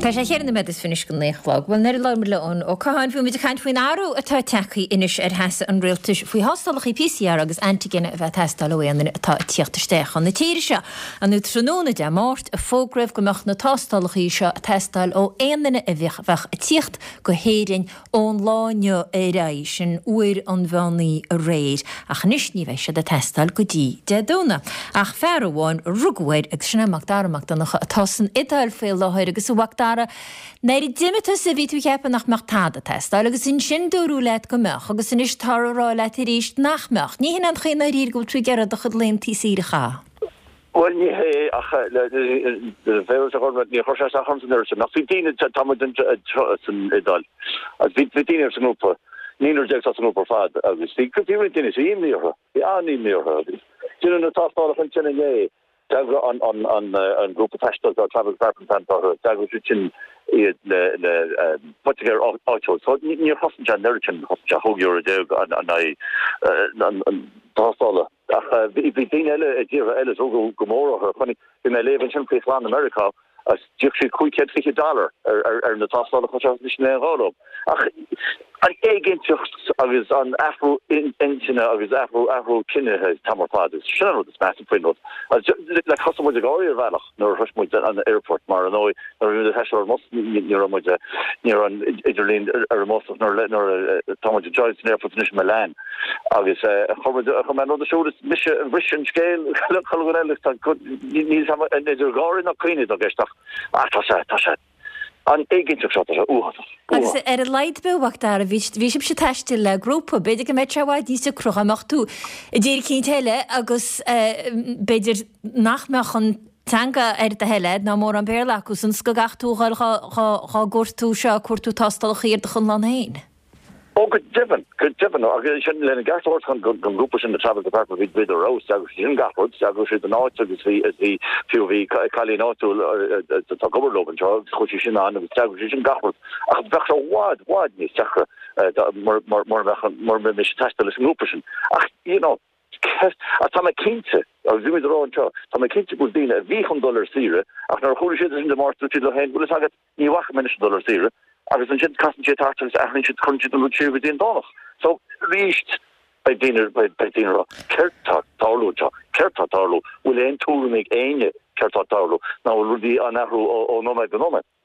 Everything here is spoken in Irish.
Tá sé chéar na medis finis go léchlog, bhil neir le león ó cáin fiú mit a chaint faoin áú atá techaí inis heasa an réaltas faoi hástalach PCR agus antigéine a bheith testal óhéanana atá tíochttasteach an na tíiri se an nu tróna de máirt a fógraibh gomeach na tástalachí se a testal ó éanana a bheith a tíocht go héirin ón láineo a réis sin uair an bheannaí a réir a chanisní bheith se de testal go dtí de dúna ach fearháin rughaid ag sinna magdarach donnacha atá san idáil fé láthir agus a Neir dimeta sa ví tú chepa nach meachtáda test, agus in sin dúrú leit go meach, agus in is tarrá leit i ríist nach meach. Ní hin an chéna rír go tú gerad a chud léim tí síiricha. Well, ní hé ach de féirs a chormat ní chosá a chamsanir sem nach fitine tamadin san idal. As fitine san úpa, nínar deag san úpa fad agus tí cryptírin is ímníorha, í anímníorha. Dúna na táfála fan sinna é. Dagra on group of festivals or travel department or dagra chin particular auto so near Hosjan Nerchin Hosja Hogur and I Tostala if been Ella Ella Gomorrah or funny in my live in some place in America as Jixi quick $50 or the Tostala Hosjan an éigentucht agus an afro intina agus afro kinne has tamar fathers. Sure, this massive print note. Like customers are going to nor rush on the airport, Maranoi, or the Hesher must near on Iderlin or most of nor Thomas Joyce Airport in Milan. Agus command on the show this mission Russian scale. Needs some Garin or Queen of Tasha. An éigentucht agus a leidbehacht ar a bhí sib se teiste le grúpa, beidir go méid sehaid ní sa cruchaach tú. I ddéir cinn teile agus beidir nachmeach an tanga a heile ná mór an béirlagus an sco gachtú chá gúirtú se cuatú tastalach chéir de chun lan héin. Oh, good divin. I shouldn't let a gas horse on groups in the travel department with the roast. I was in Gafford, I was with the North, as the POV, Kalinoto, the Togoverlob and Charles, Hoshishin on the Staggering Gafford. I have a wad, Miss Sacra, more Miss Tastalis Luperson. You know, Tom McKinsey, I was doing the wrong job. Tom McKinsey was being a $100 Sierra, after a whole shit in the market to the hand, will it have $1 Sierra? Agus an sin cosint tartars a sin chunti an luchu within donach. So reached by dinner Kerta Tarlo will end to make any Kerta Tarlo. Now will be an arrow or no